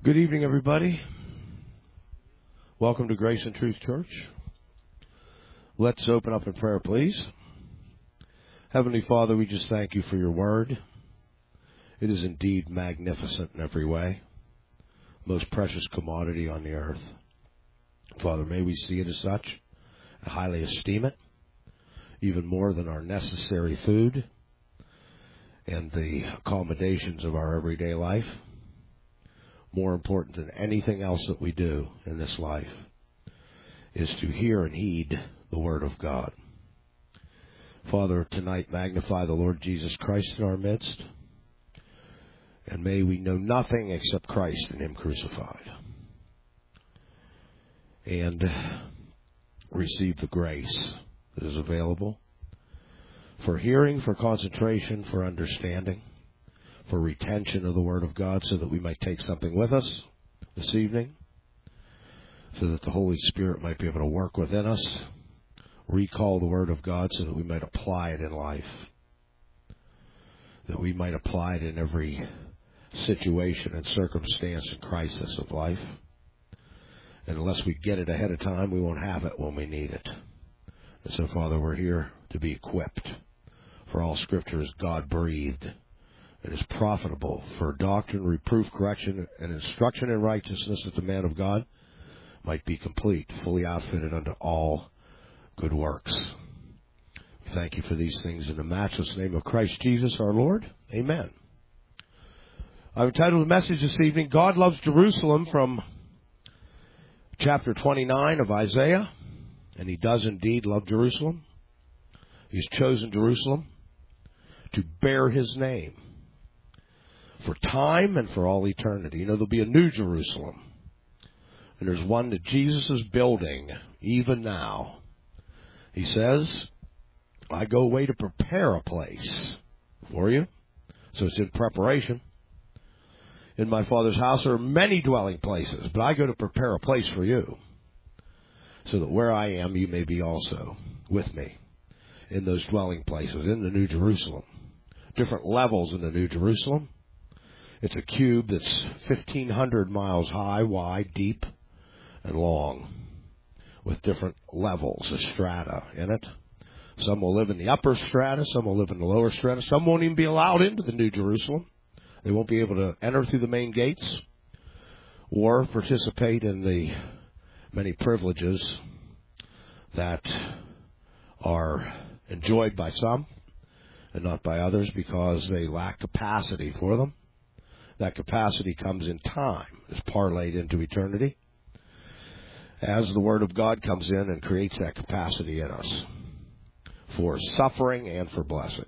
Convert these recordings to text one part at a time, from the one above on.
Good evening, everybody. Welcome to Grace and Truth Church. Let's open up in prayer, please. Heavenly Father, we just thank you for your word. It is indeed magnificent in every way, most precious commodity on the earth. Father, may we see it as such, and highly esteem it, even more than our necessary food and the accommodations of our everyday life. More important than anything else that we do in this life is to hear and heed the Word of God. Father, tonight magnify the Lord Jesus Christ in our midst, and may we know nothing except Christ and Him crucified, and receive the grace that is available for hearing, for concentration, for understanding, for retention of the Word of God, so that we might take something with us this evening, so that the Holy Spirit might be able to work within us, recall the Word of God so that we might apply it in life, that we might apply it in every situation and circumstance and crisis of life. And unless we get it ahead of time, we won't have it when we need it. And so, Father, we're here to be equipped, for all Scripture is God-breathed. It is profitable for doctrine, reproof, correction, and instruction in righteousness, that the man of God might be complete, fully outfitted unto all good works. We thank you for these things in the matchless name of Christ Jesus our Lord. Amen. I've entitled the message this evening, God Loves Jerusalem, from chapter 29 of Isaiah. And He does indeed love Jerusalem. He's chosen Jerusalem to bear His name for time and for all eternity. You know, there'll be a new Jerusalem. And there's one that Jesus is building even now. He says, I go away to prepare a place for you. So it's in preparation. In my Father's house there are many dwelling places, but I go to prepare a place for you, so that where I am, you may be also with me in those dwelling places, in the New Jerusalem. Different levels in the New Jerusalem. It's a cube that's 1,500 miles high, wide, deep, and long, with different levels of strata in it. Some will live in the upper strata, some will live in the lower strata. Some won't even be allowed into the New Jerusalem. They won't be able to enter through the main gates or participate in the many privileges that are enjoyed by some and not by others, because they lack capacity for them. That capacity comes in time, is parlayed into eternity, as the Word of God comes in and creates that capacity in us for suffering and for blessing.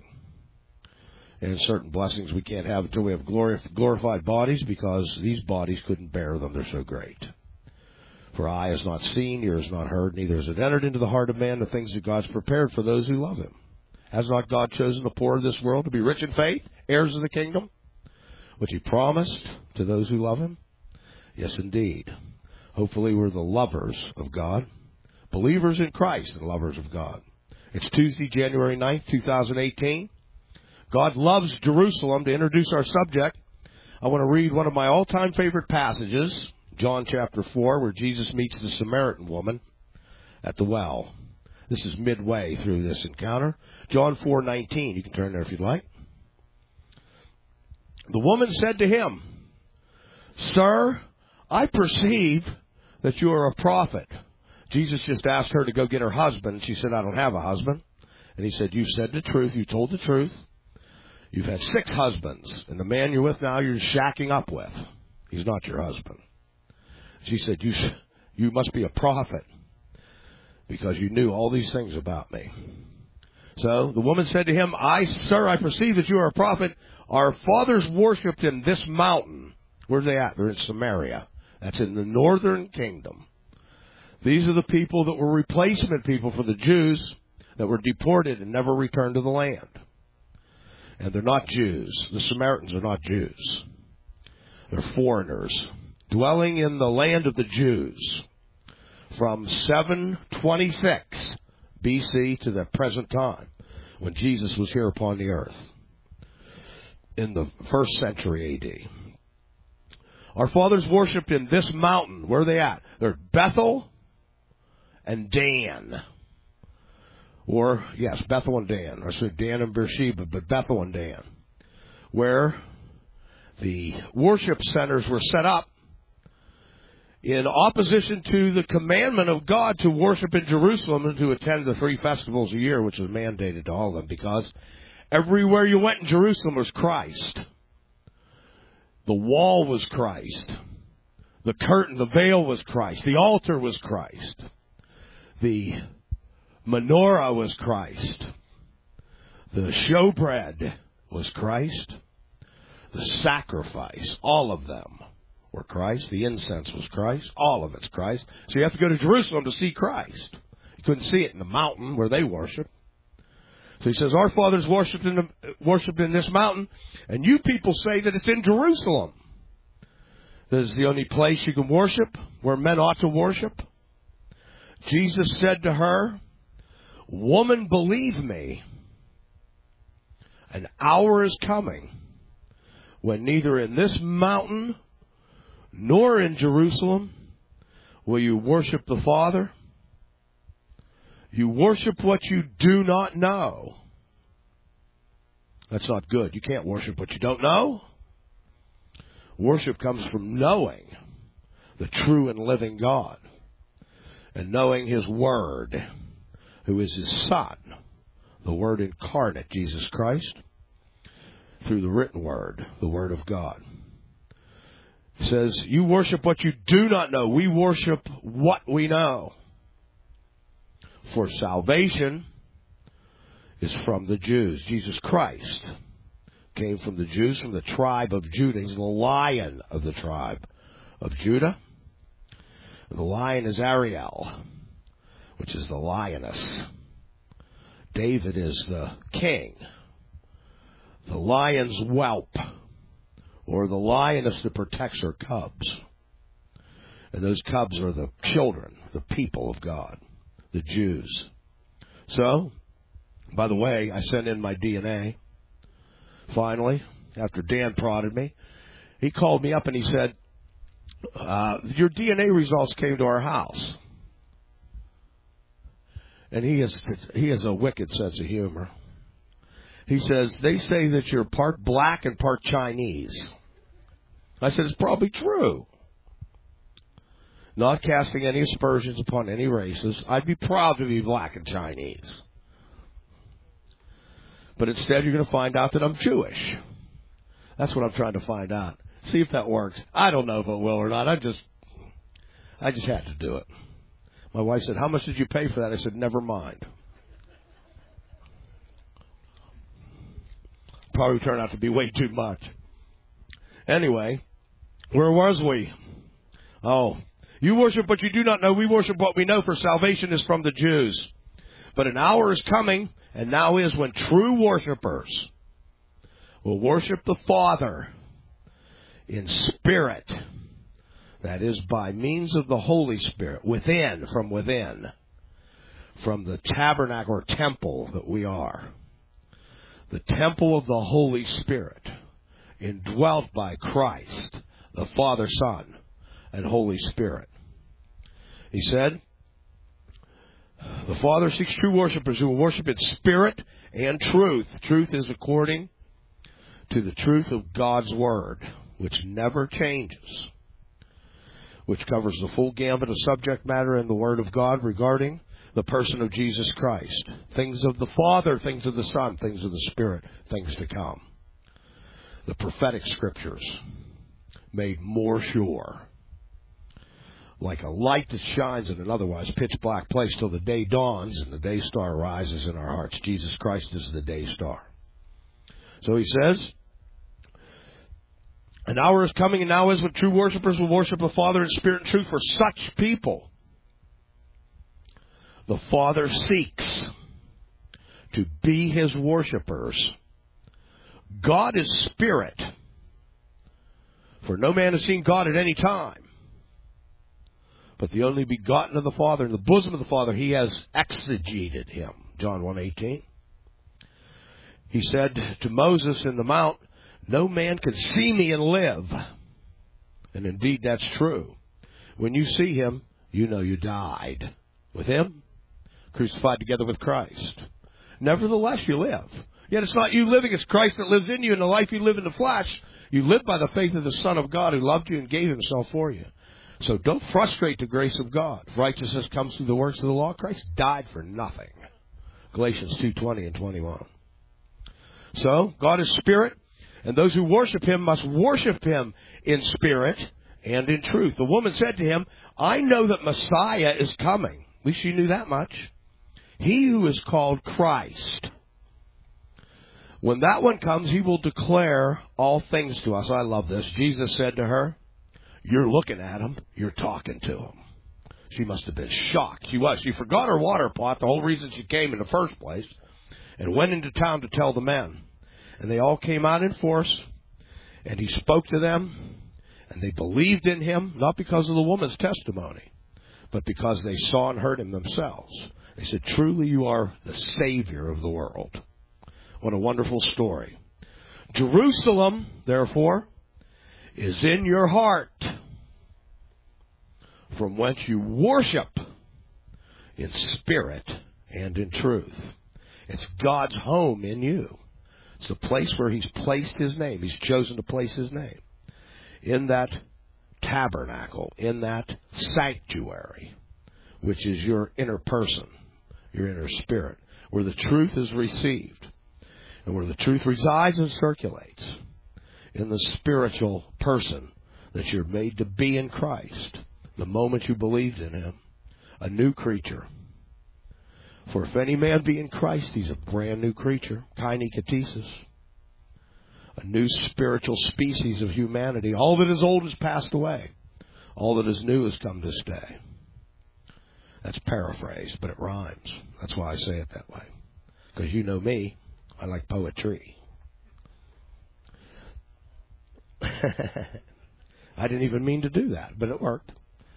And certain blessings we can't have until we have glorified bodies, because these bodies couldn't bear them. They're so great. For eye has not seen, ear has not heard, neither has it entered into the heart of man the things that God's prepared for those who love Him. Has not God chosen the poor of this world to be rich in faith, heirs of the kingdom, which He promised to those who love Him? Yes, indeed. Hopefully we're the lovers of God, believers in Christ and lovers of God. It's Tuesday, January 9th, 2018. God loves Jerusalem. To introduce our subject, I want to read one of my all-time favorite passages, John chapter 4, where Jesus meets the Samaritan woman at the well. This is midway through this encounter. John 4:19. You can turn there if you'd like. The woman said to Him, Sir, I perceive that you are a prophet. Jesus just asked her to go get her husband, and she said, I don't have a husband. And He said, you said the truth, you told the truth. You've had 6 husbands, and the man you're with now, you're shacking up with. He's not your husband. She said, you must be a prophet, because you knew all these things about me. So the woman said to Him, Sir, I perceive that you are a prophet. Our fathers worshipped in this mountain. Where are they at? They're in Samaria. That's in the northern kingdom. These are the people that were replacement people for the Jews that were deported and never returned to the land. And they're not Jews. The Samaritans are not Jews. They're foreigners dwelling in the land of the Jews from 726 BC to the present time, when Jesus was here upon the earth in the 1st century AD. Our fathers worshipped in this mountain. Where are they at? They're at Bethel and Dan. Or, yes, Bethel and Dan. I said Dan and Beersheba, but Bethel and Dan. Where the worship centers were set up in opposition to the commandment of God to worship in Jerusalem and to attend the 3 festivals a year, which was mandated to all of them, because everywhere you went in Jerusalem was Christ. The wall was Christ. The curtain, the veil was Christ. The altar was Christ. The menorah was Christ. The showbread was Christ. The sacrifice, all of them were Christ. The incense was Christ. All of it's Christ. So you have to go to Jerusalem to see Christ. You couldn't see it in the mountain where they worship. So he says, our fathers worshipped in this mountain, and you people say that it's in Jerusalem. That is the only place you can worship, where men ought to worship. Jesus said to her, woman, believe me, an hour is coming when neither in this mountain nor in Jerusalem will you worship the Father. You worship what you do not know. That's not good. You can't worship what you don't know. Worship comes from knowing the true and living God and knowing His Word, who is His Son, the Word incarnate, Jesus Christ, through the written Word, the Word of God. It says, you worship what you do not know. We worship what we know. For salvation is from the Jews. Jesus Christ came from the Jews, from the tribe of Judah. He's the Lion of the tribe of Judah. The lion is Ariel, which is the lioness. David is the king. The lion's whelp, or the lioness that protects her cubs. And those cubs are the children, the people of God, the Jews. So, by the way, I sent in my DNA. Finally, after Dan prodded me, he called me up and he said, your DNA results came to our house. And he has a wicked sense of humor. He says, they say that you're part black and part Chinese. I said, it's probably true. Not casting any aspersions upon any races. I'd be proud to be black and Chinese. But instead, you're going to find out that I'm Jewish. That's what I'm trying to find out. See if that works. I don't know if it will or not. I just had to do it. My wife said, how much did you pay for that? I said, never mind. Probably turned out to be way too much. Anyway, where was we? Oh, you worship what you do not know. We worship what we know, for salvation is from the Jews. But an hour is coming, and now is, when true worshipers will worship the Father in spirit. That is, by means of the Holy Spirit, from within, from the tabernacle or temple that we are. The temple of the Holy Spirit, indwelt by Christ, the Father, Son, and Holy Spirit. He said, the Father seeks true worshipers who will worship in spirit and truth. Truth is according to the truth of God's Word, which never changes, which covers the full gamut of subject matter in the Word of God regarding the person of Jesus Christ. Things of the Father, things of the Son, things of the Spirit, things to come. The prophetic scriptures made more sure. Like a light that shines in an otherwise pitch black place till the day dawns and the day star rises in our hearts. Jesus Christ is the day star. So he says, an hour is coming and now is when true worshipers will worship the Father in spirit and truth. For such people, the Father seeks to be His worshipers. God is spirit. For no man has seen God at any time. But the only begotten of the Father, in the bosom of the Father, He has exegeted Him. John 1:18. He said to Moses in the mount, no man can see me and live. And indeed, that's true. When you see him, you know you died with him, crucified together with Christ. Nevertheless, you live. Yet it's not you living, it's Christ that lives in you. In the life you live in the flesh, you live by the faith of the Son of God who loved you and gave himself for you. So don't frustrate the grace of God. If righteousness comes through the works of the law, Christ died for nothing. Galatians 2:20 and 21. So, God is spirit, and those who worship him must worship him in spirit and in truth. The woman said to him, I know that Messiah is coming. At least she knew that much. He who is called Christ. When that one comes, he will declare all things to us. I love this. Jesus said to her, you're looking at him, you're talking to him. She must have been shocked. She was. She forgot her water pot, the whole reason she came in the first place, and went into town to tell the men. And they all came out in force, and he spoke to them, and they believed in him, not because of the woman's testimony, but because they saw and heard him themselves. They said, truly you are the Savior of the world. What a wonderful story. Jerusalem, therefore, is in your heart, from whence you worship in spirit and in truth. It's God's home in you. It's the place where he's placed his name. He's chosen to place his name. In that tabernacle, in that sanctuary, which is your inner person, your inner spirit, where the truth is received, and where the truth resides and circulates, in the spiritual person that you're made to be in Christ, the moment you believed in him, a new creature. For if any man be in Christ, he's a brand new creature, kaine katesis, a new spiritual species of humanity. All that is old has passed away. All that is new has come to stay. That's paraphrased, but it rhymes. That's why I say it that way. Because you know me, I like poetry. I didn't even mean to do that, but it worked.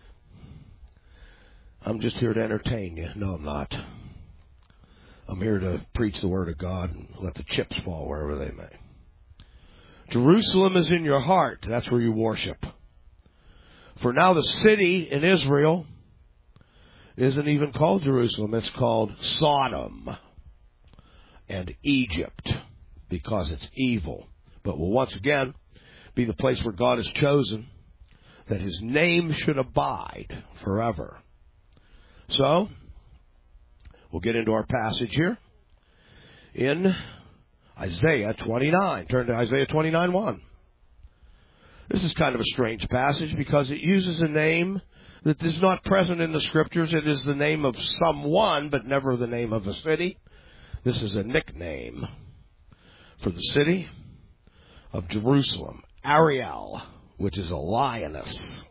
I'm just here to entertain you. No, I'm not. I'm here to preach the Word of God and let the chips fall wherever they may. Jerusalem is in your heart. That's where you worship. For now the city in Israel isn't even called Jerusalem. It's called Sodom and Egypt because it's evil. But will once again be the place where God has chosen that his name should abide forever. So, we'll get into our passage here in Isaiah 29. Turn to Isaiah 29:1. This is kind of a strange passage because it uses a name that is not present in the Scriptures. It is the name of someone, but never the name of a city. This is a nickname for the city of Jerusalem. Ariel, which is a lioness.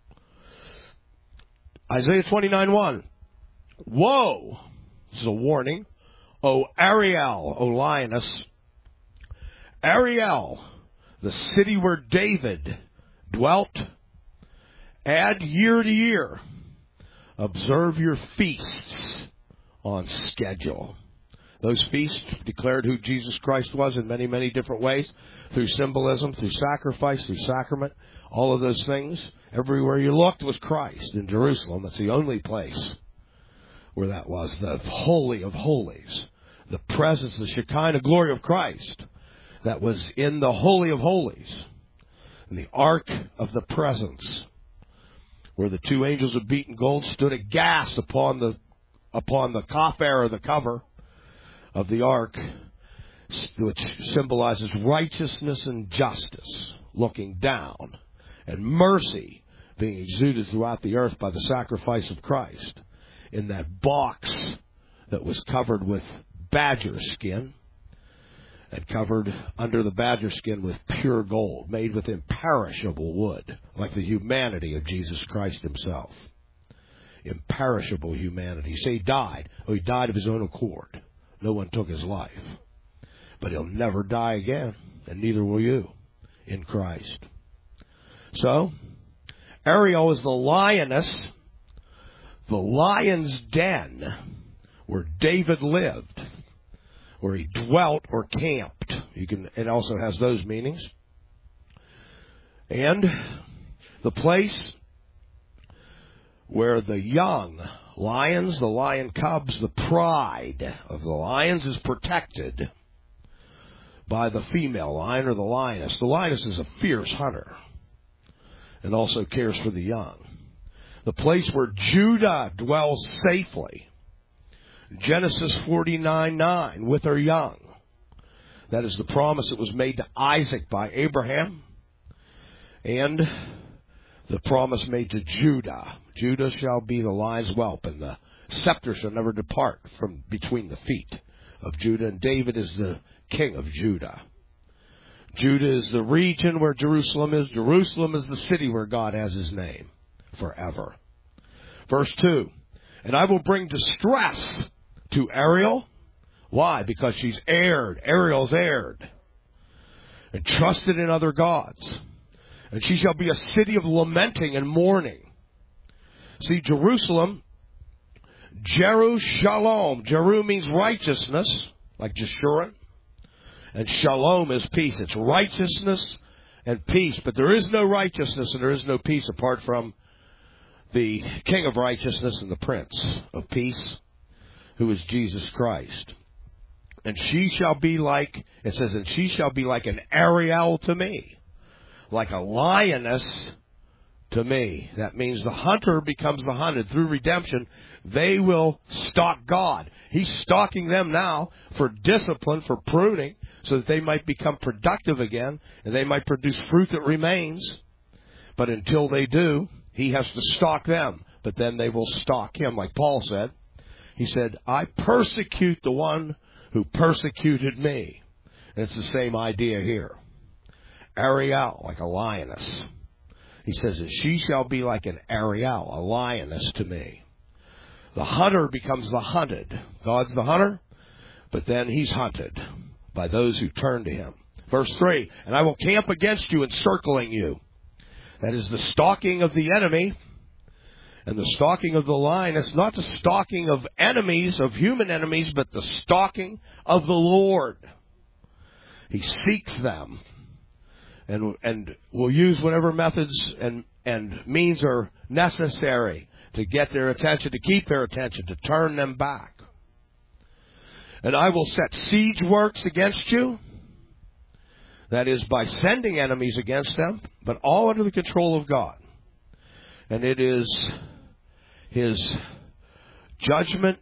Isaiah 29:1. Woe! This is a warning. O Ariel, O lioness. Ariel, the city where David dwelt. Add year to year. Observe your feasts on schedule. Those feasts declared who Jesus Christ was in many, many different ways. Through symbolism, through sacrifice, through sacrament. All of those things. Everywhere you looked was Christ. In Jerusalem, that's the only place where that was. The Holy of Holies. The presence, the Shekinah glory of Christ. That was in the Holy of Holies. In the Ark of the Presence. Where the two angels of beaten gold stood aghast upon the coffer or the cover of the ark, which symbolizes righteousness and justice looking down, and mercy being exuded throughout the earth by the sacrifice of Christ, in that box that was covered with badger skin, and covered under the badger skin with pure gold, made with imperishable wood, like the humanity of Jesus Christ himself. Imperishable humanity. You say he died. Oh, he died of his own accord. No one took his life. But he'll never die again, and neither will you in Christ. So, Ariel is the lioness, the lion's den, where David lived, where he dwelt or camped. It also has those meanings. And The place where the young lions, the lion cubs, the pride of the lions is protected by the female lion or the lioness. The lioness is a fierce hunter and also cares for the young. The place where Judah dwells safely. Genesis 49:9, with her young. That is the promise that was made to Isaac by Abraham. And the promise made to Judah. Judah shall be the lion's whelp, and the scepter shall never depart from between the feet of Judah. And David is the king of Judah. Judah is the region where Jerusalem is. Jerusalem is the city where God has his name forever. Verse 2, and I will bring distress to Ariel. Why? Because she's erred. Ariel's erred and trusted in other gods. And she shall be a city of lamenting and mourning. See, Jerusalem, Jeru Shalom. Jeru means righteousness, like Jeshurun. And Shalom is peace. It's righteousness and peace. But there is no righteousness and there is no peace apart from the King of righteousness and the Prince of peace, who is Jesus Christ. And she shall be like, it says, and she shall be like an Ariel to me. Like a lioness to me. That means the hunter becomes the hunted. Through redemption, they will stalk God. He's stalking them now for discipline, for pruning, so that they might become productive again, and they might produce fruit that remains. But until they do, he has to stalk them. But then they will stalk him, like Paul said. He said, I persecute the one who persecuted me. And it's the same idea here. Ariel, like a lioness. He says that she shall be like an Ariel, a lioness to me. The hunter becomes the hunted. God's the hunter, but then he's hunted by those who turn to him. Verse 3, and I will camp against you, encircling you. That is the stalking of the enemy and the stalking of the lioness, not the stalking of enemies, of human enemies, but the stalking of the Lord. He seeks them. And will use whatever methods and means are necessary to get their attention, to keep their attention, to turn them back. And I will set siege works against you. That is, by sending enemies against them, but all under the control of God. And it is his judgment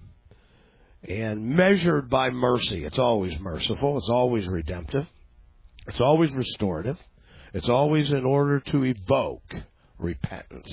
and measured by mercy. It's always merciful. It's always redemptive. It's always restorative. It's always in order to evoke repentance,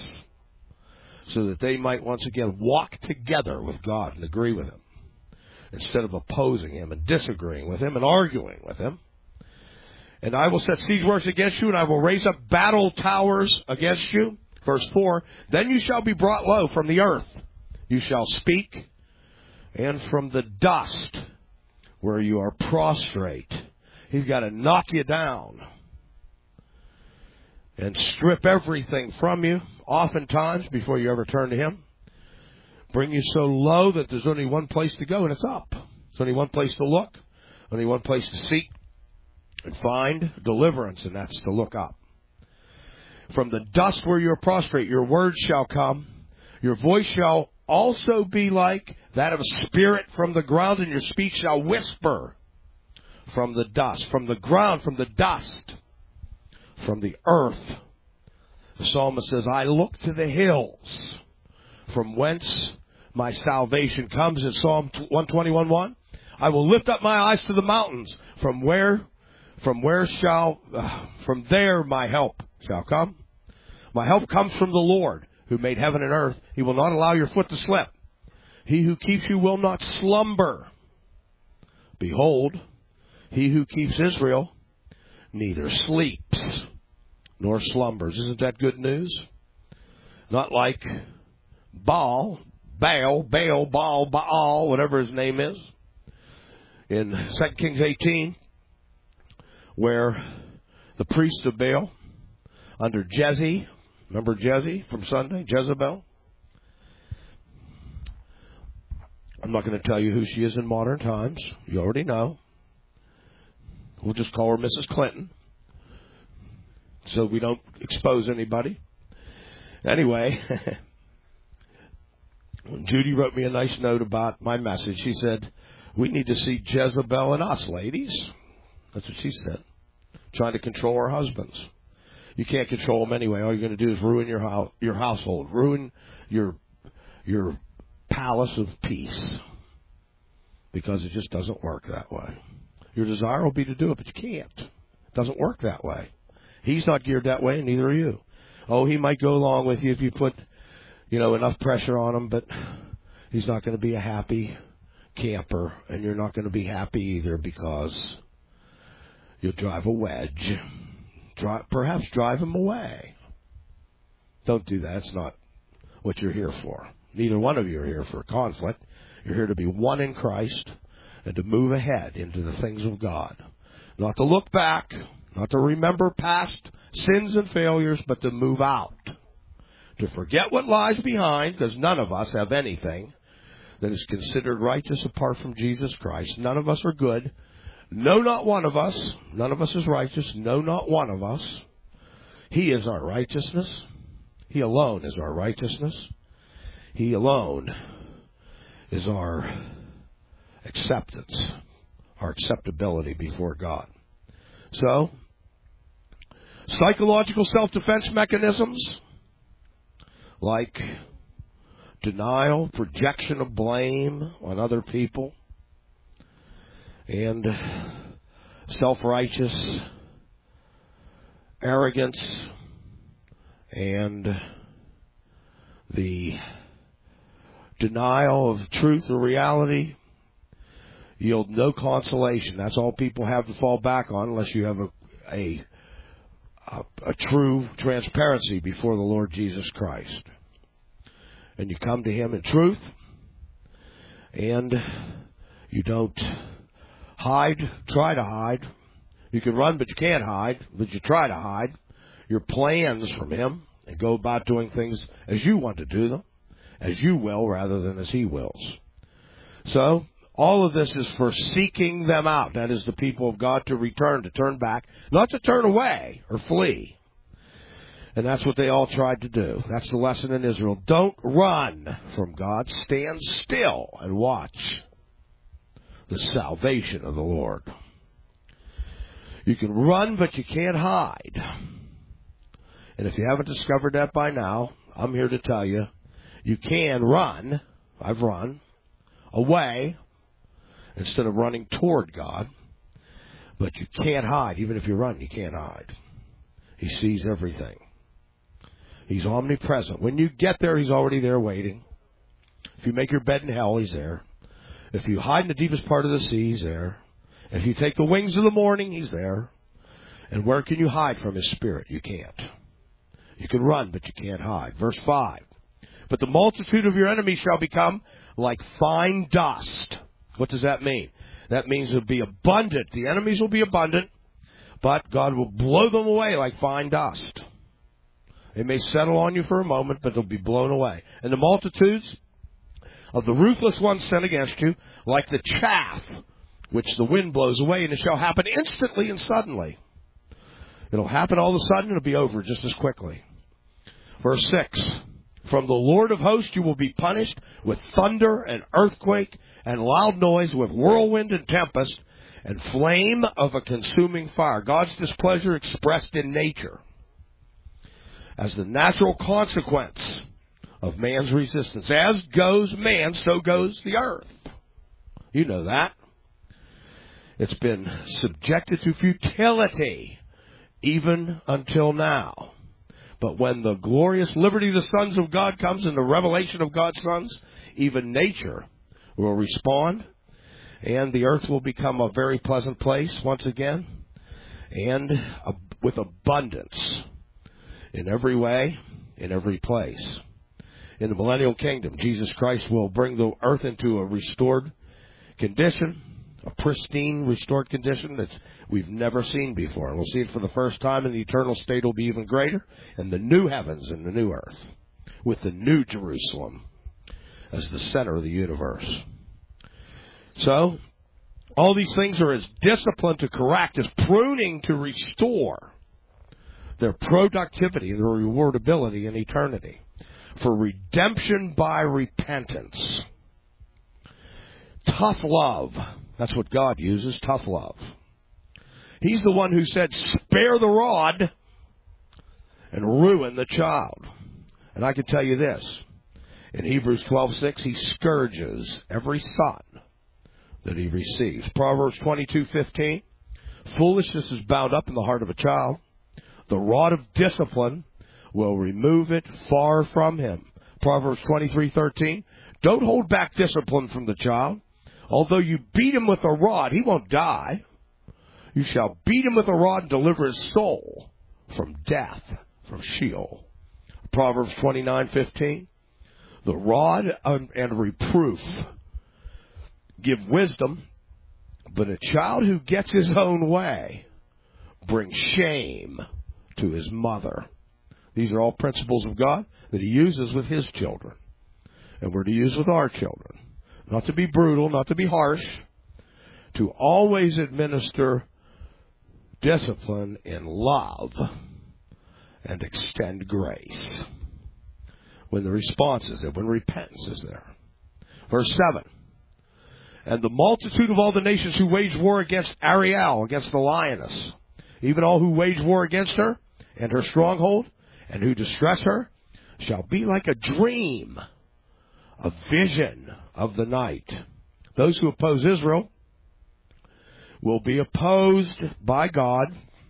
so that they might once again walk together with God and agree with him, instead of opposing him and disagreeing with him and arguing with him. And I will set siege works against you, and I will raise up battle towers against you. Verse 4, then you shall be brought low from the earth. You shall speak, and from the dust where you are prostrate. He's got to knock you down and strip everything from you, oftentimes, before you ever turn to him. Bring you so low that there's only one place to go, and it's up. There's only one place to look, only one place to seek and find deliverance, and that's to look up. From the dust where you are prostrate, your words shall come. Your voice shall also be like that of a spirit from the ground, and your speech shall whisper from the dust, from the ground, from the dust, from the earth. The psalmist says, I look to the hills, from whence my salvation comes. In Psalm 121:1, I will lift up my eyes to the mountains. From there my help shall come. My help comes from the Lord, who made heaven and earth. He will not allow your foot to slip. He who keeps you will not slumber. Behold, he who keeps Israel neither sleeps nor slumbers. Isn't that good news? Not like Baal, whatever his name is, in 2 Kings 18, where the priest of Baal, under Jezebel, remember Jezebel from Sunday? Jezebel? I'm not going to tell you who she is in modern times. You already know. We'll just call her Mrs. Clinton. so we don't expose anybody. Anyway, Judy wrote me a nice note about my message. She said, we need to see Jezebel in us, ladies. That's what she said. Trying to control our husbands. You can't control them anyway. All you're going to do is ruin your household, ruin your palace of peace, because it just doesn't work that way. Your desire will be to do it, but you can't. It doesn't work that way. He's not geared that way, and neither are you. Oh, he might go along with you if you put, enough pressure on him, but he's not going to be a happy camper, and you're not going to be happy either, because you'll drive a wedge. Perhaps drive him away. Don't do that. It's not what you're here for. Neither one of you are here for conflict. You're here to be one in Christ and to move ahead into the things of God. Not to look back, not to remember past sins and failures, but to move out. To forget what lies behind, because none of us have anything that is considered righteous apart from Jesus Christ. None of us are good. No, not one of us. None of us is righteous. No, not one of us. He is our righteousness. He alone is our righteousness. He alone is our acceptance, our acceptability before God. So, psychological self-defense mechanisms like denial, projection of blame on other people, and self-righteous arrogance, and the denial of truth or reality yield no consolation. That's all people have to fall back on, unless you have a true transparency before the Lord Jesus Christ. And you come to Him in truth, and you don't try to hide. You can run, but you can't hide, but you try to hide your plans from Him and go about doing things as you want to do them, as you will rather than as He wills. So, all of this is for seeking them out. That is, the people of God to return, to turn back, not to turn away or flee. And that's what they all tried to do. That's the lesson in Israel. Don't run from God. Stand still and watch the salvation of the Lord. You can run, but you can't hide. And if you haven't discovered that by now, I'm here to tell you, you can run. I've run away instead of running toward God. But you can't hide. Even if you run, you can't hide. He sees everything. He's omnipresent. When you get there, He's already there waiting. If you make your bed in hell, He's there. If you hide in the deepest part of the sea, He's there. If you take the wings of the morning, He's there. And where can you hide from His Spirit? You can't. You can run, but you can't hide. Verse 5. But the multitude of your enemies shall become like fine dust. What does that mean? That means it'll be abundant. The enemies will be abundant, but God will blow them away like fine dust. They may settle on you for a moment, but they'll be blown away. And the multitudes of the ruthless ones sent against you, like the chaff which the wind blows away, and it shall happen instantly and suddenly. It'll happen all of a sudden, it'll be over just as quickly. Verse 6. From the Lord of hosts you will be punished with thunder and earthquake and loud noise, with whirlwind and tempest and flame of a consuming fire. God's displeasure expressed in nature as the natural consequence of man's resistance. As goes man, so goes the earth. You know that. It's been subjected to futility even until now. But when the glorious liberty of the sons of God comes and the revelation of God's sons, even nature will respond, and the earth will become a very pleasant place once again, and with abundance in every way, in every place. In the millennial kingdom, Jesus Christ will bring the earth into a restored condition, a pristine, restored condition that we've never seen before. And we'll see it for the first time, and the eternal state will be even greater, and the new heavens and the new earth, with the new Jerusalem as the center of the universe. So, all these things are as discipline to correct, as pruning to restore. their productivity, their rewardability in eternity. For redemption by repentance. Tough love. That's what God uses, tough love. He's the one who said, spare the rod and ruin the child. And I can tell you this. In Hebrews 12:6, he scourges every son that he receives. Proverbs 22:15, foolishness is bound up in the heart of a child. The rod of discipline will remove it far from him. Proverbs 23:13, don't hold back discipline from the child. Although you beat him with a rod, he won't die. You shall beat him with a rod and deliver his soul from death, from Sheol. Proverbs 29:15, the rod and reproof give wisdom, but a child who gets his own way brings shame to his mother. These are all principles of God that he uses with his children. And we're to use with our children. Not to be brutal, not to be harsh, to always administer discipline in love and extend grace. When the response is there, when repentance is there. Verse 7. And the multitude of all the nations who wage war against Ariel, against the lioness, even all who wage war against her and her stronghold, and who distress her, shall be like a dream, a vision of the night. Those who oppose Israel will be opposed by God.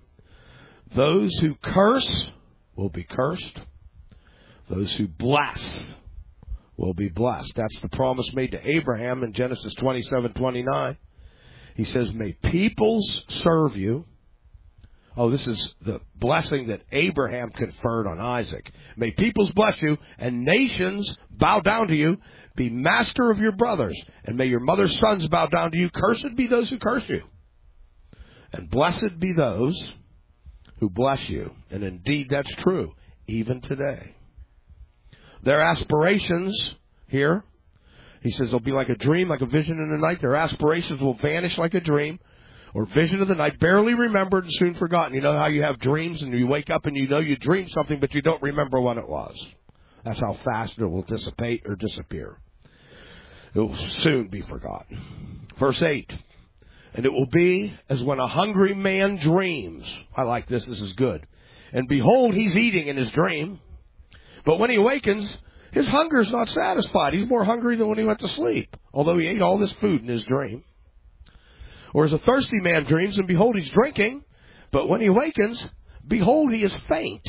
Those who curse will be cursed. Those who bless will be blessed. That's the promise made to Abraham in Genesis 27:29. He says, may peoples serve you. Oh, this is the blessing that Abraham conferred on Isaac. May peoples bless you, and nations bow down to you. Be master of your brothers, and may your mother's sons bow down to you. Cursed be those who curse you, and blessed be those who bless you. And indeed, that's true, even today. Their aspirations here, he says, they'll be like a dream, like a vision in the night. Their aspirations will vanish like a dream or vision of the night, barely remembered and soon forgotten. You know how you have dreams and you wake up and you know you dreamed something, but you don't remember what it was. That's how fast it will dissipate or disappear. It will soon be forgotten. Verse 8. And it will be as when a hungry man dreams. I like this. This is good. And behold, he's eating in his dream. But when he awakens, his hunger is not satisfied. He's more hungry than when he went to sleep, although he ate all this food in his dream. Or as a thirsty man dreams, and behold, he's drinking. But when he awakens, behold, he is faint.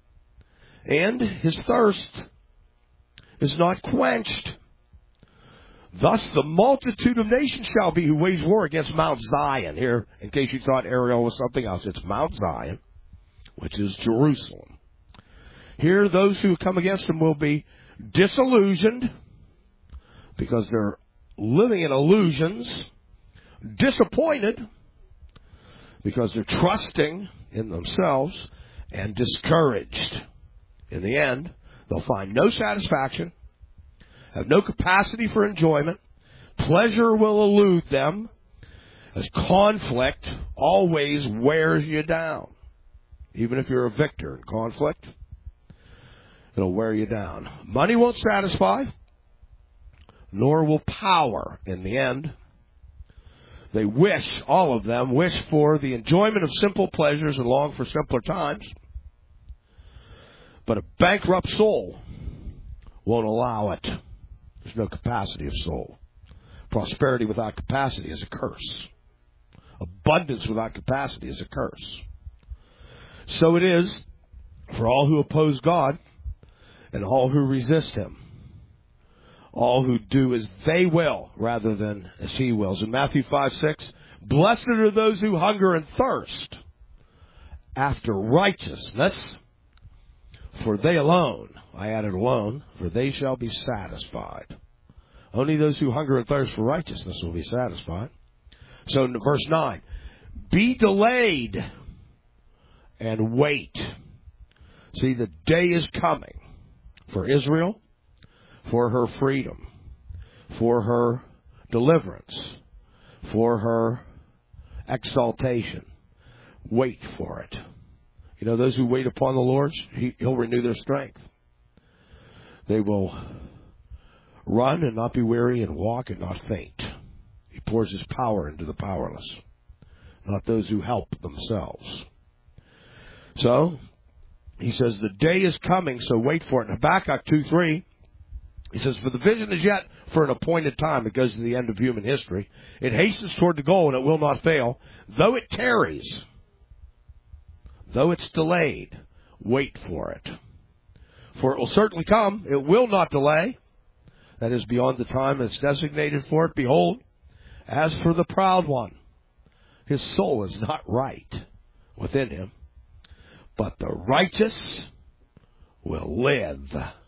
And his thirst is not quenched. Thus the multitude of nations shall be who wage war against Mount Zion. Here, in case you thought Ariel was something else, it's Mount Zion, which is Jerusalem. Here, those who come against him will be disillusioned because they're living in illusions, disappointed because they're trusting in themselves, and discouraged. In the end, they'll find no satisfaction, have no capacity for enjoyment. Pleasure will elude them, as conflict always wears you down. Even if you're a victor in conflict, it'll wear you down. Money won't satisfy, nor will power in the end. They wish, all of them, wish for the enjoyment of simple pleasures and long for simpler times. But a bankrupt soul won't allow it. There's no capacity of soul. Prosperity without capacity is a curse. Abundance without capacity is a curse. So it is for all who oppose God and all who resist him. All who do as they will rather than as he wills. In Matthew 5:6, blessed are those who hunger and thirst after righteousness, for they alone, I added alone, for they shall be satisfied. Only those who hunger and thirst for righteousness will be satisfied. So in verse 9, be delayed and wait. See, the day is coming for Israel, for her freedom, for her deliverance, for her exaltation. Wait for it. You know, those who wait upon the Lord, He'll renew their strength. They will run and not be weary, and walk and not faint. He pours His power into the powerless, not those who help themselves. So, He says, the day is coming, so wait for it. In Habakkuk 2:3, He says, for the vision is yet for an appointed time. It goes to the end of human history. It hastens toward the goal, and it will not fail. Though it tarries, though it's delayed, wait for it. For it will certainly come. It will not delay. That is beyond the time that's designated for it. Behold, as for the proud one, his soul is not right within him, but the righteous will live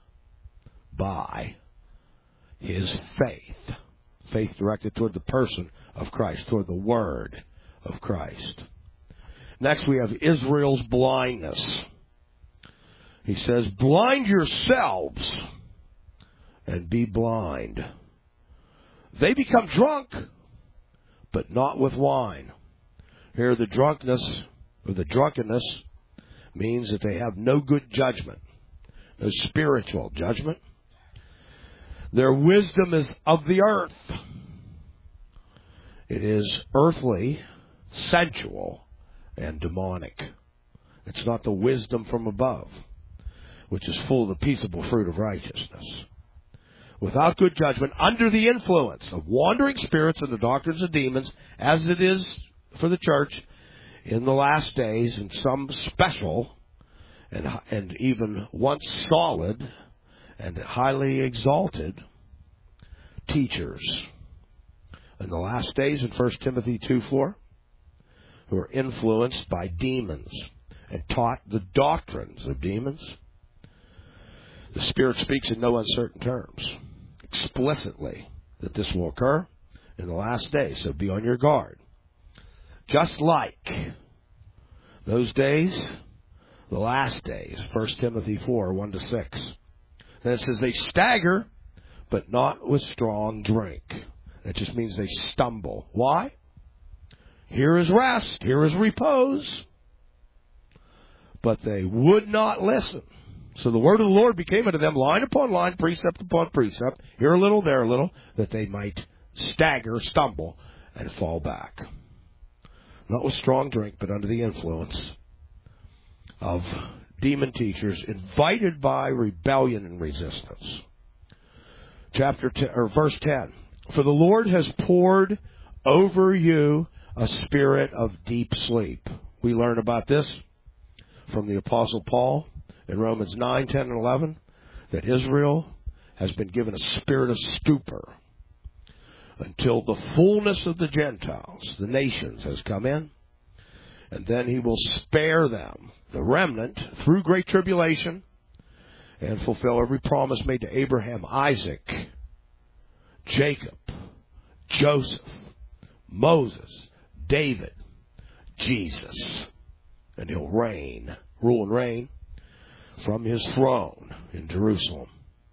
by his faith. Faith directed toward the person of Christ, toward the Word of Christ. Next we have Israel's blindness. He says, blind yourselves and be blind. They become drunk, but not with wine. Here the drunkenness, or the drunkenness, means that they have no good judgment, no spiritual judgment. Their wisdom is of the earth. It is earthly, sensual, and demonic. It's not the wisdom from above, which is full of the peaceable fruit of righteousness. Without good judgment, under the influence of wandering spirits and the doctrines of demons, as it is for the church in the last days, and some special and even once solid and highly exalted teachers in the last days in 1 Timothy 2:4, who are influenced by demons and taught the doctrines of demons. The Spirit speaks in no uncertain terms, explicitly, that this will occur in the last days, so be on your guard. Just like those days, the last days, 1 Timothy 4:1-6. Then it says they stagger, but not with strong drink. That just means they stumble. Why? Here is rest, here is repose. But they would not listen. So the word of the Lord became unto them line upon line, precept upon precept, here a little, there a little, that they might stagger, stumble, and fall back. Not with strong drink, but under the influence of demon teachers, invited by rebellion and resistance. Verse 10. For the Lord has poured over you a spirit of deep sleep. We learn about this from the Apostle Paul in Romans 9, 10, and 11, that Israel has been given a spirit of stupor until the fullness of the Gentiles, the nations, has come in. And then He will spare them, the remnant, through great tribulation, and fulfill every promise made to Abraham, Isaac, Jacob, Joseph, Moses, David, Jesus. And He'll rule and reign from His throne in Jerusalem.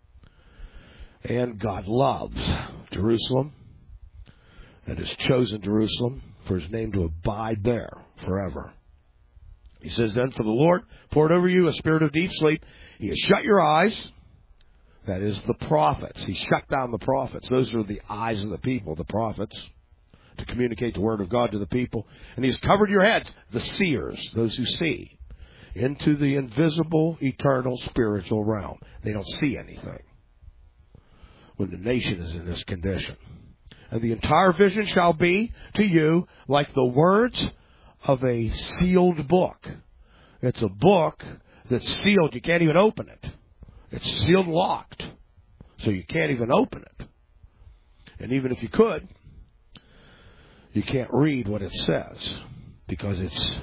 And God loves Jerusalem and has chosen Jerusalem for His name to abide there forever. He says then, for the Lord poured over you a spirit of deep sleep. He has shut your eyes. That is the prophets. He shut down the prophets. Those are the eyes of the people, the prophets, to communicate the word of God to the people. And He has covered your heads, the seers, those who see, into the invisible, eternal, spiritual realm. They don't see anything when the nation is in this condition. And the entire vision shall be to you like the words of a sealed book. It's a book that's sealed. You can't even open it. It's sealed and locked. So you can't even open it. And even if you could, you can't read what it says because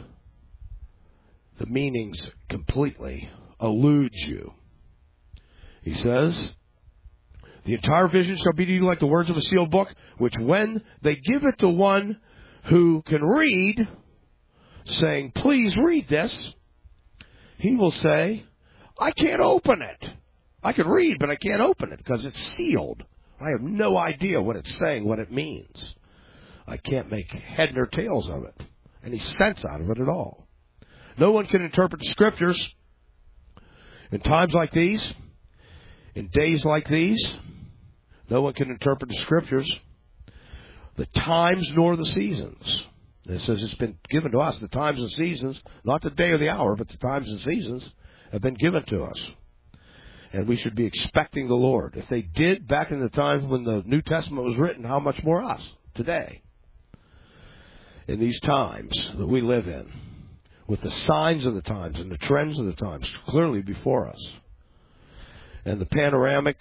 the meanings completely elude you. He says, the entire vision shall be to you like the words of a sealed book, which when they give it to one who can read, saying, please read this, he will say, I can't open it. I can read, but I can't open it because it's sealed. I have no idea what it's saying, what it means. I can't make head nor tails of it, any sense out of it at all. No one can interpret the Scriptures in times like these, in days like these. No one can interpret the Scriptures, the times nor the seasons. It says it's been given to us. The times and seasons, not the day or the hour, but the times and seasons have been given to us. And we should be expecting the Lord. If they did back in the times when the New Testament was written, how much more us today? In these times that we live in, with the signs of the times and the trends of the times clearly before us, and the panoramic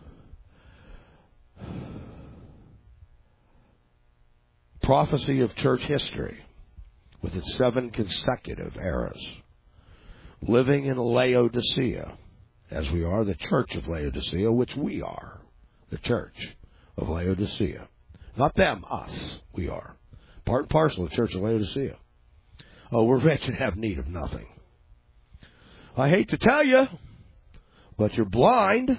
prophecy of church history with its 7 consecutive eras, living in Laodicea, as we are the church of Laodicea, which we are, the church of Laodicea. Not them, us, we are. Part and parcel of the church of Laodicea. Oh, we're rich and have need of nothing. I hate to tell you, but you're blind,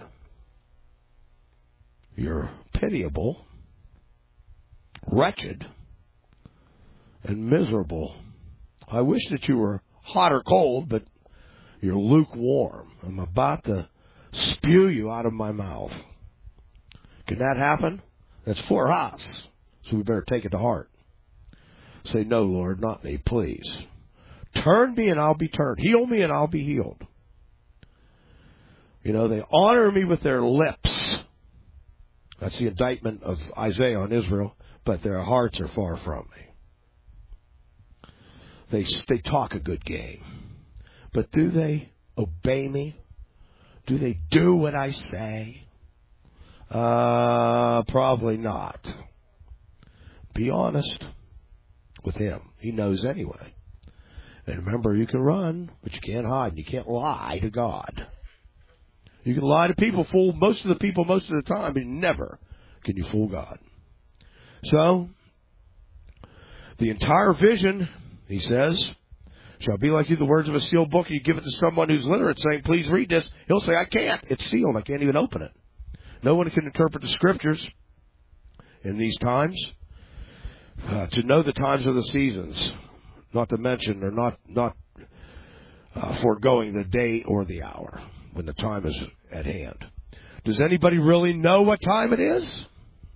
you're pitiable, wretched, and miserable. I wish that you were hot or cold, but you're lukewarm. I'm about to spew you out of my mouth. Can that happen? That's for us, so we better take it to heart. Say, no, Lord, not me, please. Turn me and I'll be turned. Heal me and I'll be healed. You know, they honor me with their lips. That's the indictment of Isaiah on Israel, but their hearts are far from me. They talk a good game. But do they obey me? Do they do what I say? Probably not. Be honest with Him. He knows anyway. And remember, you can run, but you can't hide. You can't lie to God. You can lie to people, fool most of the people most of the time, but never can you fool God. So, the entire vision, he says, shall be like you, the words of a sealed book. You give it to someone who's literate, saying, please read this. He'll say, I can't. It's sealed. I can't even open it. No one can interpret the Scriptures in these times. To know the times of the seasons, not to mention, or not foregoing the day or the hour, when the time is at hand. Does anybody really know what time it is?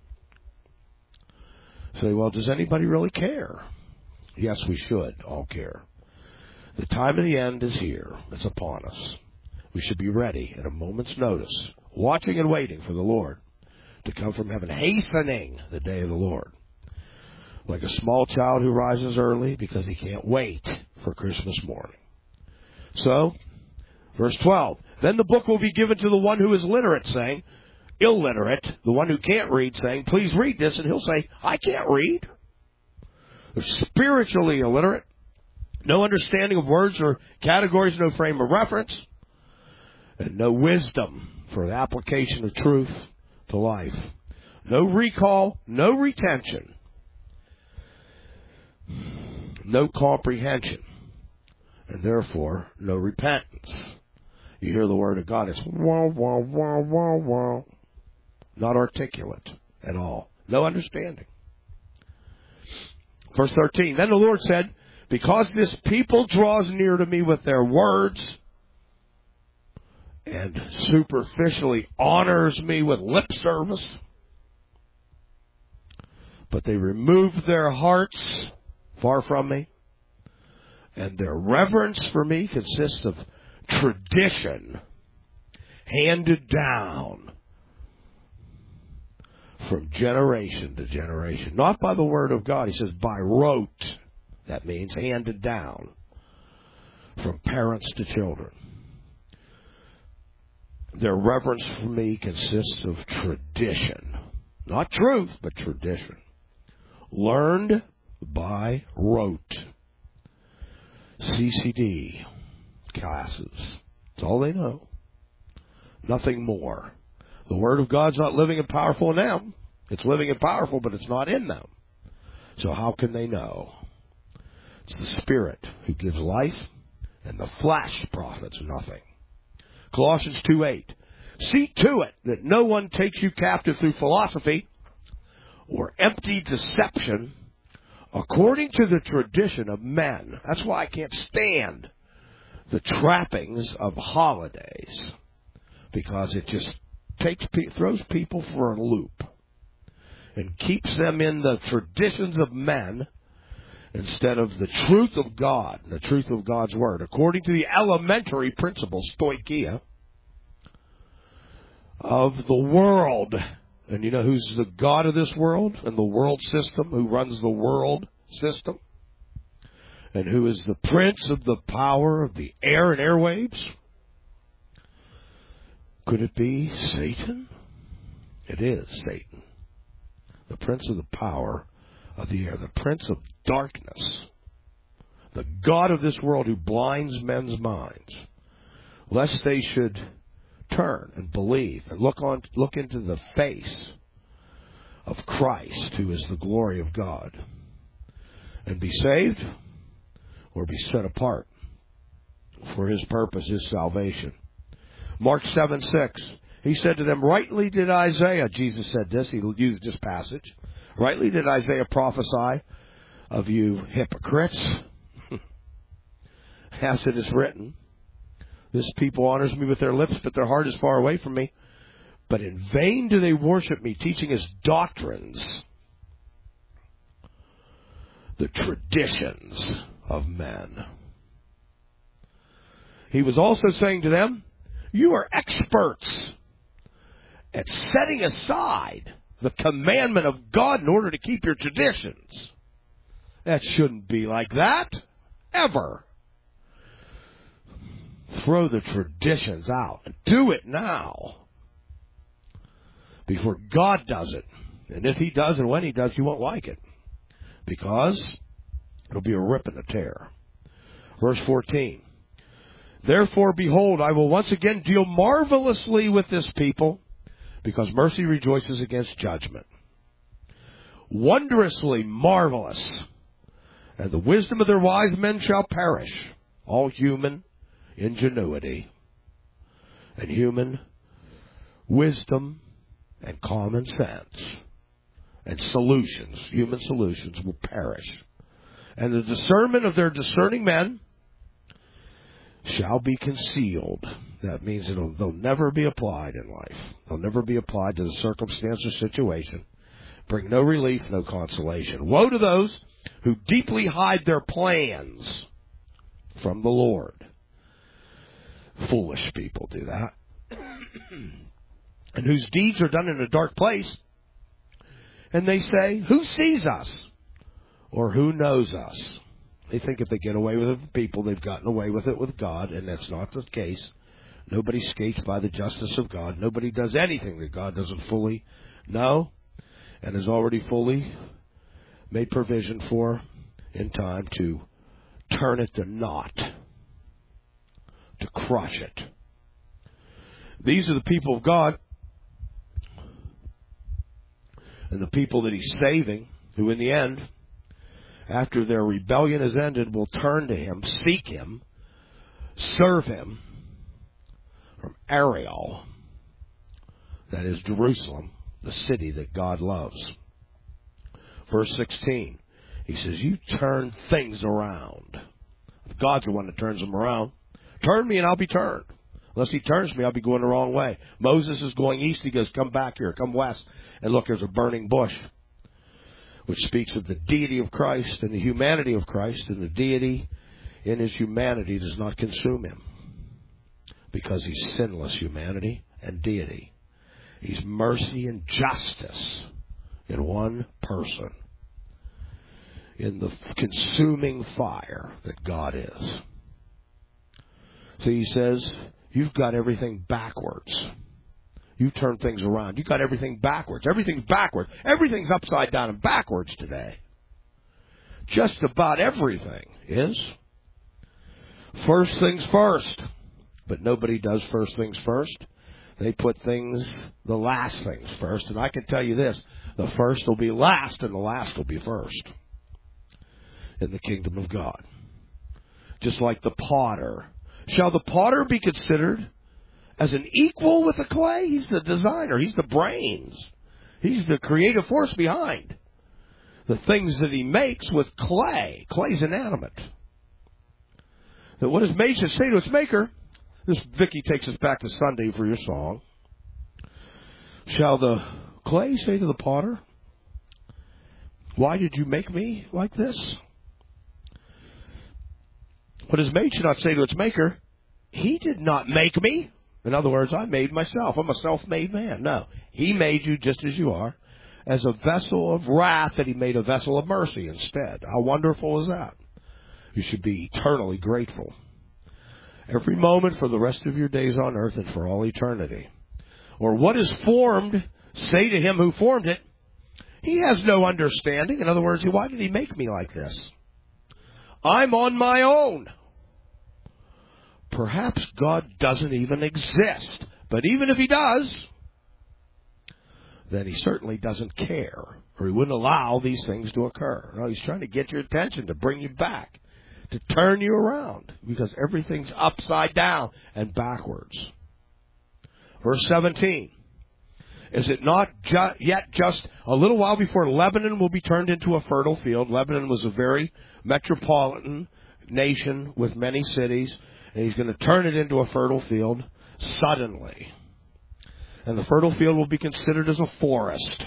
Say, well, does anybody really care? Yes, we should all care. The time of the end is here. It's upon us. We should be ready at a moment's notice, watching and waiting for the Lord to come from heaven, hastening the day of the Lord. Like a small child who rises early because he can't wait for Christmas morning. So, verse 12, then the book will be given to the one who is literate, saying, illiterate, the one who can't read, saying, please read this, and he'll say, I can't read. They're spiritually illiterate. No understanding of words or categories, no frame of reference, and no wisdom for the application of truth to life. No recall, no retention, no comprehension, and therefore no repentance. You hear the word of God, it's wah, wah, wah, wah, wah. Not articulate at all. No understanding. Verse 13, then the Lord said, because this people draws near to me with their words and superficially honors me with lip service, but they remove their hearts far from me, and their reverence for me consists of tradition handed down from generation to generation. Not by the word of God. He says by rote. That means handed down from parents to children. Their reverence for me consists of tradition. Not truth, but tradition. Learned by rote. CCD classes. That's all they know. Nothing more. The Word of God's not living and powerful in them. It's living and powerful, but it's not in them. So how can they know? It's the Spirit who gives life, and the flesh profits nothing. Colossians 2:8. See to it that no one takes you captive through philosophy or empty deception according to the tradition of men. That's why I can't stand the trappings of holidays, because it just throws people for a loop and keeps them in the traditions of men instead of the truth of God, the truth of God's Word, according to the elementary principle, stoicheia, of the world. And you know who's the God of this world and the world system, who runs the world system? And who is the prince of the power of the air and airwaves? Could it be Satan? It is Satan. The prince of the power of the air, the prince of darkness, the God of this world, who blinds men's minds, lest they should turn and believe and look into the face of Christ, who is the glory of God, and be saved or be set apart for His purpose, His salvation. Mark 7:6. He said to them, rightly did Isaiah, Jesus said this, he used this passage, rightly did Isaiah prophesy of you hypocrites, as it is written, this people honors me with their lips, but their heart is far away from me. But in vain do they worship me, teaching as doctrines the traditions of men. He was also saying to them, you are experts at setting aside the commandment of God in order to keep your traditions. That shouldn't be like that, ever. Throw the traditions out and do it now, before God does it. And if He does and when He does, you won't like it, because it'll be a rip and a tear. Verse 14. Therefore, behold, I will once again deal marvelously with this people, because mercy rejoices against judgment. Wondrously marvelous. And the wisdom of their wise men shall perish. All human ingenuity and human wisdom and common sense and solutions, human solutions, will perish. And the discernment of their discerning men shall be concealed. That means they'll never be applied in life. They'll never be applied to the circumstance or situation. Bring no relief, no consolation. Woe to those who deeply hide their plans from the Lord. Foolish people do that. And whose deeds are done in a dark place. And they say, who sees us? Or who knows us? They think if they get away with it with people, they've gotten away with it with God, and that's not the case. Nobody skates by the justice of God. Nobody does anything that God doesn't fully know and has already fully made provision for in time to turn it to naught, to crush it. These are the people of God, and the people that He's saving, who in the end, after their rebellion is ended, will turn to Him, seek Him, serve Him from Ariel, that is Jerusalem, the city that God loves. Verse 16, He says, you turn things around. God's the one that turns them around. Turn me and I'll be turned. Unless He turns me, I'll be going the wrong way. Moses is going east. He goes, come back here, come west. And look, there's a burning bush, which speaks of the deity of Christ and the humanity of Christ. And the deity in His humanity does not consume Him, because He's sinless humanity and deity. He's mercy and justice in one person, in the consuming fire that God is. So He says, you've got everything backwards. You turn things around. You got everything backwards. Everything's backwards. Everything's upside down and backwards today. Just about everything is. First things first. But nobody does first things first. They put the last things first. And I can tell you this, the first will be last and the last will be first in the kingdom of God. Just like the potter. Shall the potter be considered as an equal with the clay? He's the designer. He's the brains. He's the creative force behind the things that he makes with clay. Clay's inanimate. That what is made should say to its maker, this Vicky takes us back to Sunday for your song. Shall the clay say to the potter, why did you make me like this? What is made should not say to its maker, he did not make me. In other words, I made myself. I'm a self-made man. No, he made you just as you are, as a vessel of wrath, that he made a vessel of mercy instead. How wonderful is that? You should be eternally grateful. Every moment for the rest of your days on earth and for all eternity. Or what is formed, say to him who formed it, he has no understanding. In other words, why did he make me like this? I'm on my own. Perhaps God doesn't even exist. But even if he does, then he certainly doesn't care, or he wouldn't allow these things to occur. No, he's trying to get your attention, to bring you back, to turn you around, because everything's upside down and backwards. Verse 17. Is it not yet just a little while before Lebanon will be turned into a fertile field? Lebanon was a very metropolitan nation with many cities, and he's going to turn it into a fertile field suddenly. And the fertile field will be considered as a forest.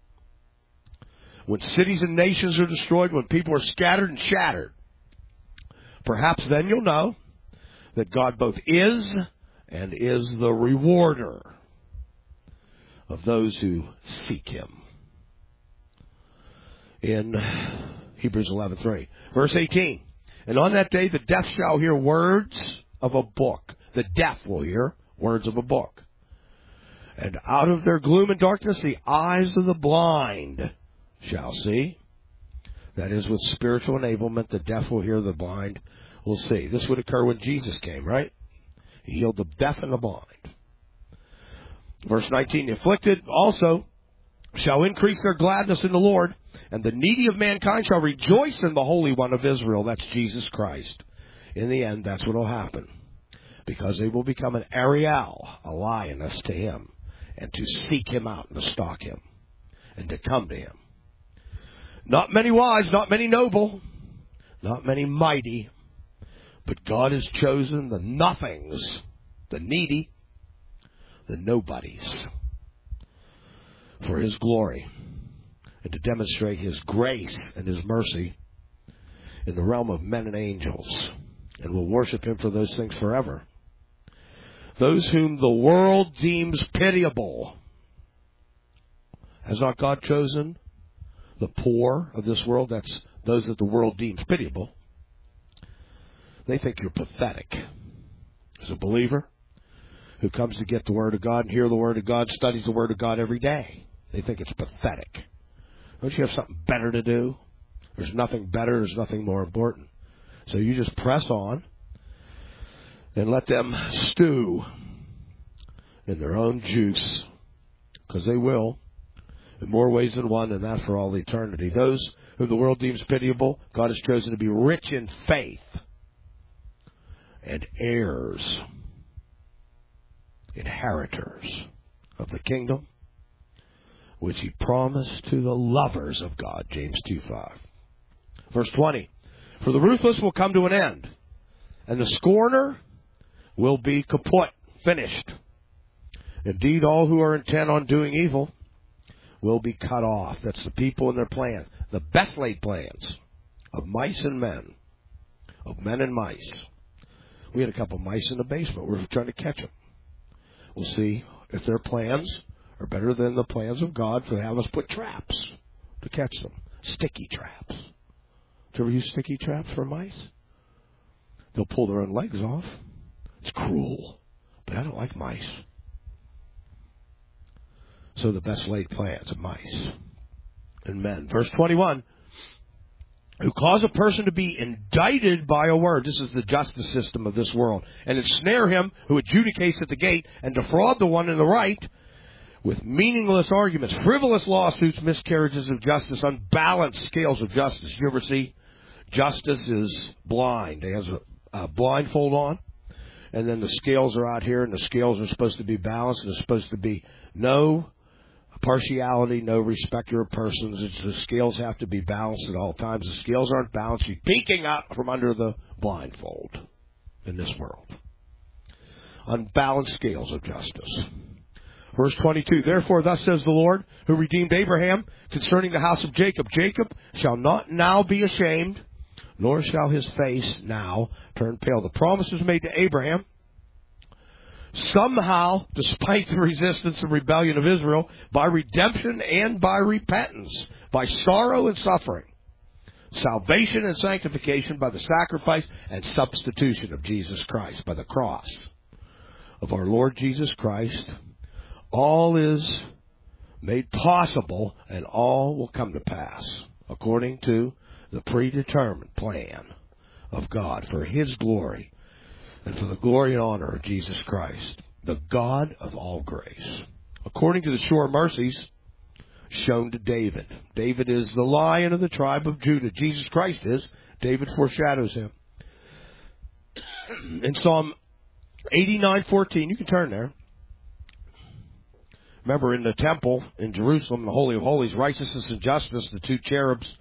When cities and nations are destroyed, when people are scattered and shattered, perhaps then you'll know that God both is and is the rewarder of those who seek him. In Hebrews 11:3. Verse 18. And on that day the deaf shall hear words of a book. The deaf will hear words of a book. And out of their gloom and darkness the eyes of the blind shall see. That is, with spiritual enablement, the deaf will hear, the blind will see. This would occur when Jesus came, right? He healed the deaf and the blind. Verse 19, the afflicted also shall increase their gladness in the Lord, and the needy of mankind shall rejoice in the Holy One of Israel. That's Jesus Christ. In the end, that's what will happen. Because they will become an Ariel, a lioness to him, and to seek him out and to stalk him, and to come to him. Not many wise, not many noble, not many mighty, but God has chosen the nothings, the needy, the nobodies, for his glory, and to demonstrate his grace and his mercy in the realm of men and angels, and will worship him for those things forever. Those whom the world deems pitiable. Has not God chosen the poor of this world? That's those that the world deems pitiable. They think you're pathetic. As a believer who comes to get the Word of God and hear the Word of God, studies the Word of God every day, they think it's pathetic. Don't you have something better to do? There's nothing better. There's nothing more important. So you just press on and let them stew in their own juice, because they will, in more ways than one, and that for all eternity. Those whom the world deems pitiable, God has chosen to be rich in faith and heirs, inheritors of the kingdom, which he promised to the lovers of God, James 2:5. Verse 20, for the ruthless will come to an end, and the scorner will be kaput, finished. Indeed, all who are intent on doing evil will be cut off. That's the people and their plan. The best laid plans of mice and men, of men and mice. We had a couple of mice in the basement. We were trying to catch them. We'll see if their plans are better than the plans of God to have us put traps to catch them. Sticky traps. Did you ever use sticky traps for mice? They'll pull their own legs off. It's cruel, but I don't like mice. So the best laid plans of mice and men. Verse 21, who cause a person to be indicted by a word. This is the justice system of this world. And ensnare him who adjudicates at the gate, and defraud the one in the right with meaningless arguments, frivolous lawsuits, miscarriages of justice, unbalanced scales of justice. You ever see justice is blind? It has a blindfold on, and then the scales are out here, and the scales are supposed to be balanced. There's supposed to be no partiality, no respecter of persons. The scales have to be balanced at all times. The scales aren't balanced. You're peeking out from under the blindfold in this world. Unbalanced scales of justice. Verse 22, therefore thus says the Lord, who redeemed Abraham concerning the house of Jacob. Jacob shall not now be ashamed, nor shall his face now turn pale. The promise was made to Abraham. Somehow, despite the resistance and rebellion of Israel, by redemption and by repentance, by sorrow and suffering, salvation and sanctification by the sacrifice and substitution of Jesus Christ, by the cross of our Lord Jesus Christ, all is made possible and all will come to pass according to the predetermined plan of God for His glory and for the glory and honor of Jesus Christ, the God of all grace. According to the sure mercies shown to David. David is the Lion of the tribe of Judah. Jesus Christ is. David foreshadows him. In Psalm 89:14, you can turn there. Remember, in the temple in Jerusalem, the Holy of Holies, righteousness and justice, the two cherubs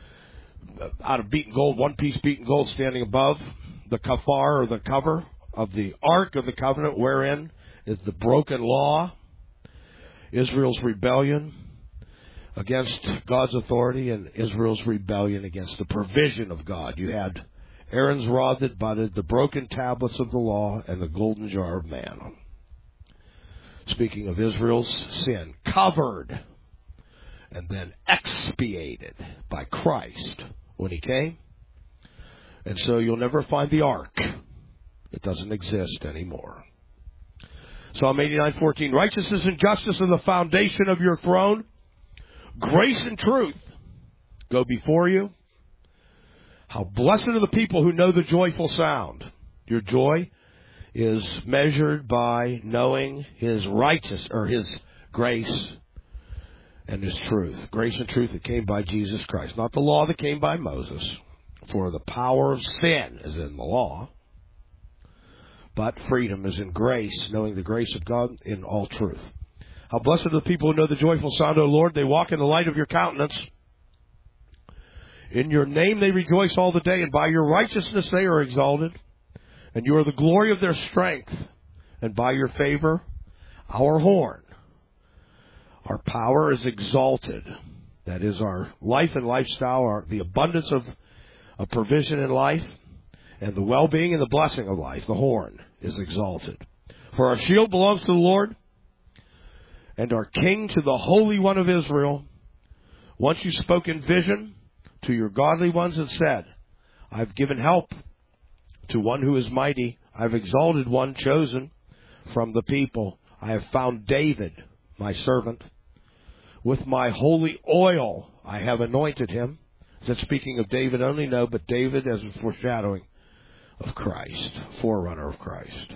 out of beaten gold, one piece beaten gold standing above the kafar, or the cover of the Ark of the Covenant, wherein is the broken law, Israel's rebellion against God's authority, and Israel's rebellion against the provision of God. You had Aaron's rod that budded, the broken tablets of the law, and the golden jar of manna. Speaking of Israel's sin, covered and then expiated by Christ when He came. And so you'll never find the ark. It doesn't exist anymore. Psalm 89:14, righteousness and justice are the foundation of your throne. Grace and truth go before you. How blessed are the people who know the joyful sound. Your joy is measured by knowing His righteous, or His grace and His truth. Grace and truth that came by Jesus Christ. Not the law that came by Moses. For the power of sin is in the law. But freedom is in grace, knowing the grace of God in all truth. How blessed are the people who know the joyful sound, O Lord. They walk in the light of your countenance. In your name they rejoice all the day, and by your righteousness they are exalted. And you are the glory of their strength. And by your favor, our horn, our power is exalted. That is our life and lifestyle, the abundance of provision in life, and the well-being and the blessing of life. The horn is exalted. For our shield belongs to the Lord, and our King to the Holy One of Israel. Once you spoke in vision to your godly ones and said, I've given help to one who is mighty. I've exalted one chosen from the people. I have found David, my servant. With my holy oil I have anointed him. Is that speaking of David only? No, but David as a foreshadowing of Christ, forerunner of Christ,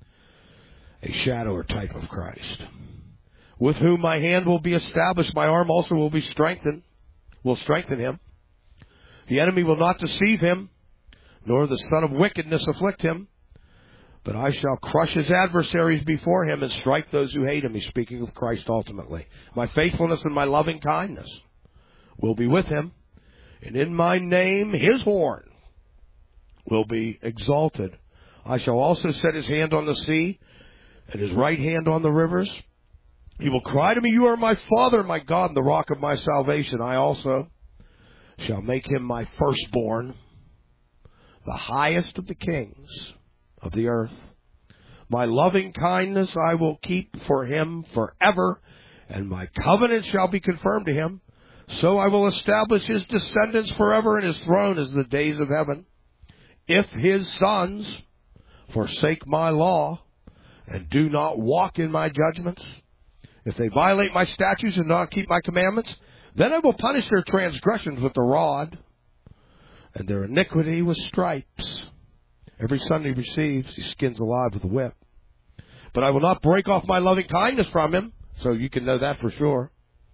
a shadow or type of Christ. With whom my hand will be established, my arm also will be strengthened, will strengthen him. The enemy will not deceive him, nor the son of wickedness afflict him. But I shall crush his adversaries before him and strike those who hate him. He's speaking of Christ ultimately. My faithfulness and my loving kindness will be with him. And in my name, his horn will be exalted. I shall also set his hand on the sea and his right hand on the rivers. He will cry to me, you are my Father, my God, and the rock of my salvation. I also shall make him my firstborn, the highest of the kings of the earth. My loving kindness I will keep for him forever, and my covenant shall be confirmed to him. So I will establish his descendants forever, and his throne as the days of heaven. If his sons forsake my law and do not walk in my judgments, if they violate my statutes and not keep my commandments, then I will punish their transgressions with the rod and their iniquity with stripes. Every son he receives, he skins alive with a whip. But I will not break off my loving kindness from him, so you can know that for sure,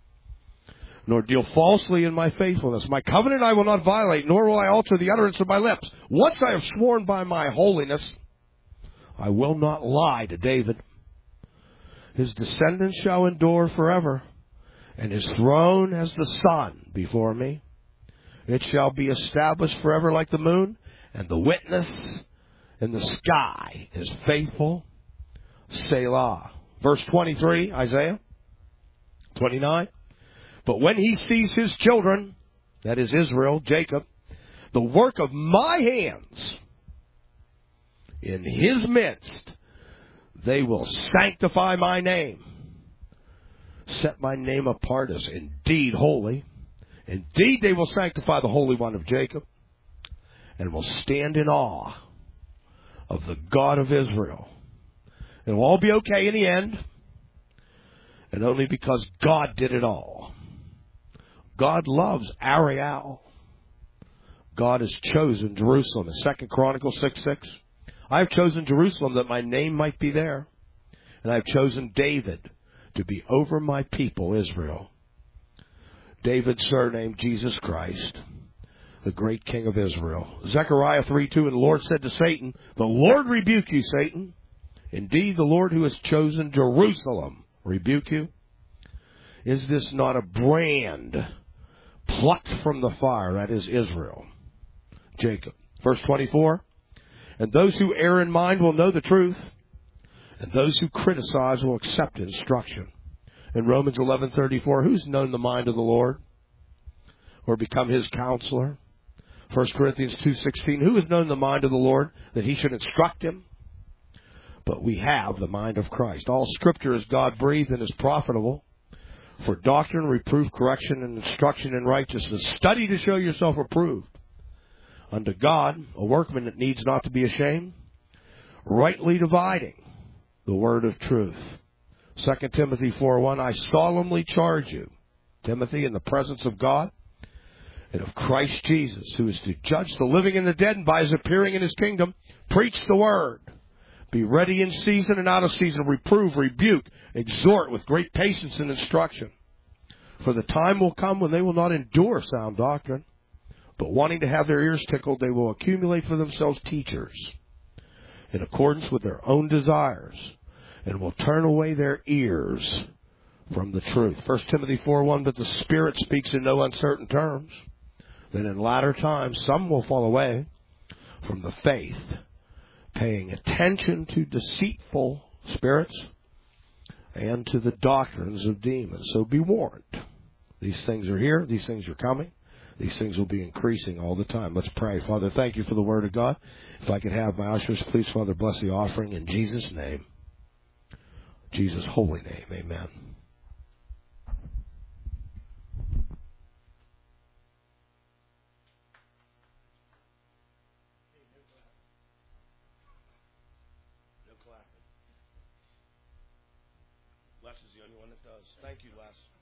nor deal falsely in my faithfulness. My covenant I will not violate, nor will I alter the utterance of my lips. Once I have sworn by my holiness, I will not lie to David. His descendants shall endure forever. and his throne as the sun before me. It shall be established forever like the moon, and the witness in the sky is faithful. Selah. Verse 23, Isaiah 29. But when he sees his children, that is Israel, Jacob, the work of my hands in his midst, they will sanctify my name, set my name apart as indeed holy. Indeed, they will sanctify the Holy One of Jacob, and will stand in awe of the God of Israel. It will all be okay in the end, and only because God did it all. God loves Ariel. God has chosen Jerusalem. In 2 Chronicles 6:6, I have chosen Jerusalem that my name might be there, and I have chosen David to be over my people Israel. David surnamed Jesus Christ, the great King of Israel. Zechariah 3:2, and the Lord said to Satan, the Lord rebuke you, Satan. Indeed, the Lord who has chosen Jerusalem rebuke you. Is this not a brand plucked from the fire? That is Israel. Jacob. Verse 24, and those who err in mind will know the truth, and those who criticize will accept instruction. In Romans 11:34, who's known the mind of the Lord or become his counselor? 1 Corinthians 2:16, who has known the mind of the Lord that he should instruct him? But we have the mind of Christ. All Scripture is God-breathed and is profitable for doctrine, reproof, correction, and instruction in righteousness. Study to show yourself approved unto God, a workman that needs not to be ashamed, rightly dividing the word of truth. 2 Timothy 4:1, I solemnly charge you, Timothy, in the presence of God and of Christ Jesus, who is to judge the living and the dead, and by his appearing in his kingdom, preach the word. Be ready in season and out of season, reprove, rebuke, exhort with great patience and instruction. For the time will come when they will not endure sound doctrine, but wanting to have their ears tickled, they will accumulate for themselves teachers in accordance with their own desires, and will turn away their ears from the truth. 1 Timothy 4:1, but the Spirit speaks in no uncertain terms, that in latter times some will fall away from the faith, paying attention to deceitful spirits and to the doctrines of demons. So be warned. These things are here. These things are coming. These things will be increasing all the time. Let's pray. Father, thank you for the Word of God. If I could have my ushers, please, Father, bless the offering in Jesus' name. Jesus' holy name. Amen. Les is the only one that does. Thank you, Les.